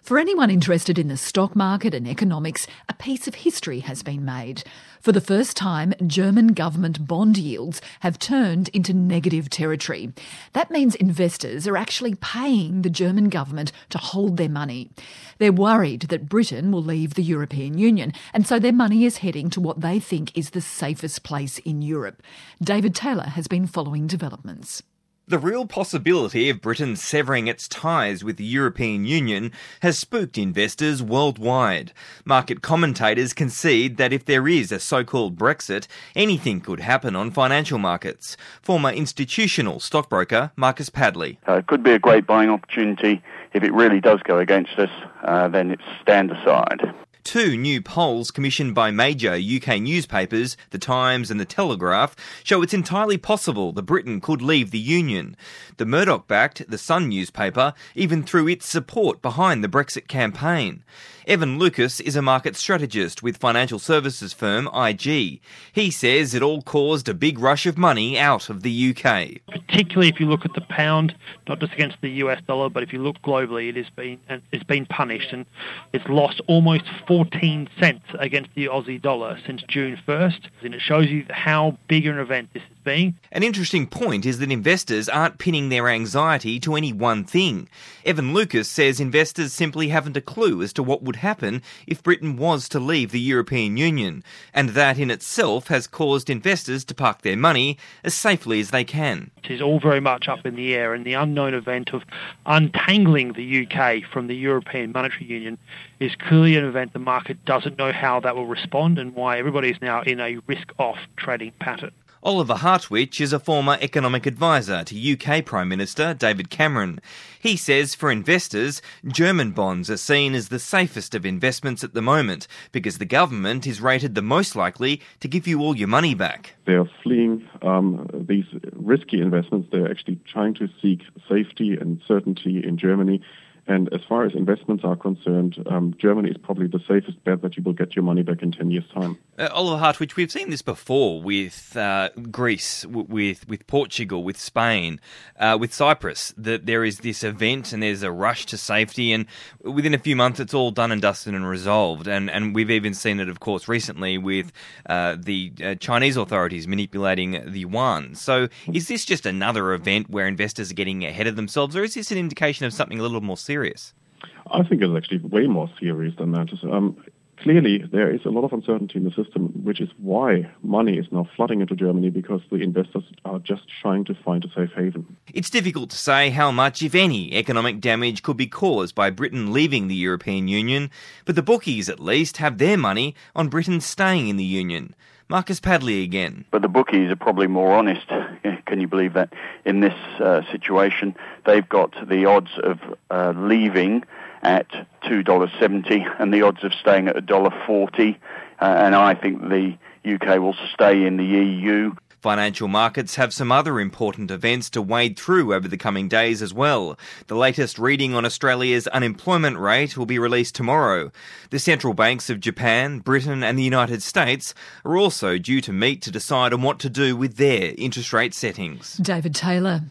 For anyone interested in the stock market and economics, a piece of history has been made. For the first time, German government bond yields have turned into negative territory. That means investors are actually paying the German government to hold their money. They're worried that Britain will leave the European Union, and so their money is heading to what they think is the safest place in Europe. David Taylor has been following developments. The real possibility of Britain severing its ties with the European Union has spooked investors worldwide. Market commentators concede that if there is a so-called Brexit, anything could happen on financial markets. Former institutional stockbroker Marcus Padley. It could be a great buying opportunity. If it really does go against us, then it's stand aside. Two new polls commissioned by major UK newspapers, The Times and The Telegraph, show it's entirely possible that Britain could leave the Union. The Murdoch-backed The Sun newspaper even threw its support behind the Brexit campaign. Evan Lucas is a market strategist with financial services firm IG. He says it all caused a big rush of money out of the UK. Particularly if you look at the pound, not just against the US dollar, but if you look globally, it's been punished and it's lost almost 14 cents against the Aussie dollar since June 1st. And it shows you how big an event this has been. An interesting point is that investors aren't pinning their anxiety to any one thing. Evan Lucas says investors simply haven't a clue as to what would happen if Britain was to leave the European Union, and that in itself has caused investors to park their money as safely as they can. It is all very much up in the air, and the unknown event of untangling the UK from the European Monetary Union is clearly an event the market doesn't know how that will respond and why everybody is now in a risk-off trading pattern. Oliver Hartwich is a former economic advisor to UK Prime Minister David Cameron. He says for investors, German bonds are seen as the safest of investments at the moment because the government is rated the most likely to give you all your money back. They're fleeing these risky investments. They're actually trying to seek safety and certainty in Germany. And as far as investments are concerned, Germany is probably the safest bet that you will get your money back in 10 years' time. Oliver Hartwich, we've seen this before with Greece, with Portugal, with Spain, with Cyprus, that there is this event and there's a rush to safety, and within a few months it's all done and dusted and resolved. And we've even seen it, of course, recently with the Chinese authorities manipulating the yuan. So is this just another event where investors are getting ahead of themselves, or is this an indication of something a little more serious? I think it's actually way more serious than that. Clearly, there is a lot of uncertainty in the system, which is why money is now flooding into Germany, because the investors are just trying to find a safe haven. It's difficult to say how much, if any, economic damage could be caused by Britain leaving the European Union, but the bookies, at least, have their money on Britain staying in the Union. Marcus Padley again. But the bookies are probably more honest. Can you believe that? In this situation, they've got the odds of leaving at $2.70 and the odds of staying at $1.40. And I think the UK will stay in the EU. Financial markets have some other important events to wade through over the coming days as well. The latest reading on Australia's unemployment rate will be released tomorrow. The central banks of Japan, Britain and the United States are also due to meet to decide on what to do with their interest rate settings. David Taylor.